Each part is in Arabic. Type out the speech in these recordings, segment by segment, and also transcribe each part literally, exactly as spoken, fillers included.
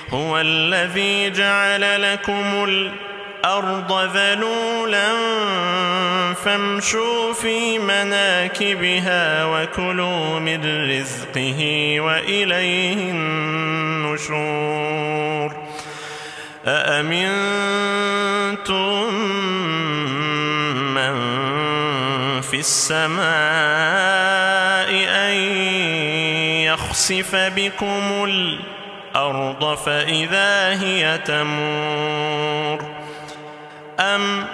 هو الذي جعل لكم الأرض ذلولا فامشوا في مناكبها وكلوا من رزقه وإليه النشور أأمنتم من في السماء أن يخسف بكم الأرض فإذا هي تمور أم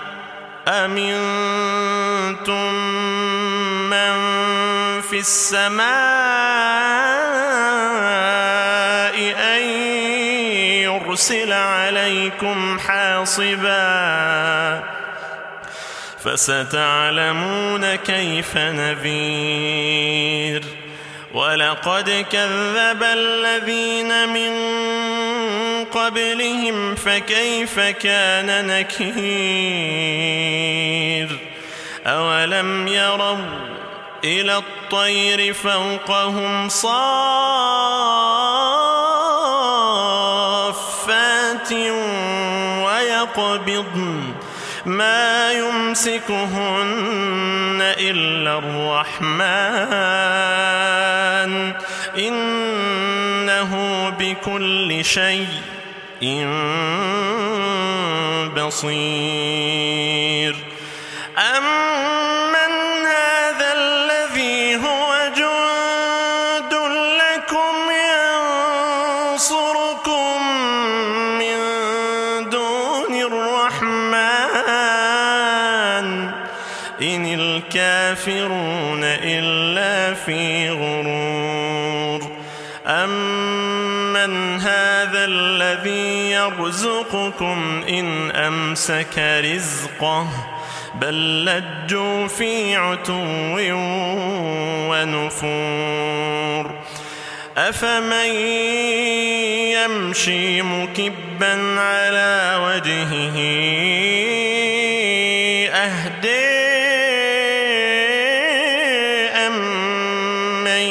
أمنتم من في السماء أن يرسل عليكم حاصبا فستعلمون كيف نذير ولقد كذب الذين من قبلهم فكيف كان نكير أولم يروا إلى الطير فوقهم صافات ويقبضن ما يمسكهن إلا الرحمن إنه بكل شيء بصير أمن هذا الذي هو جند لكم ينصركم من دون الرحمن إن الكافرون إلا في غرور أمن هذا الذي يرزقكم إن أمسك رزقه بل لجوا في عتو ونفور أفمن يمشي مكبا على وجهه أهدي أمن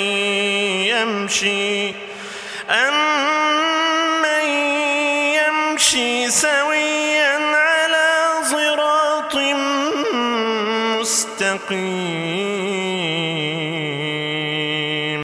يمشي أمن يمشي سويا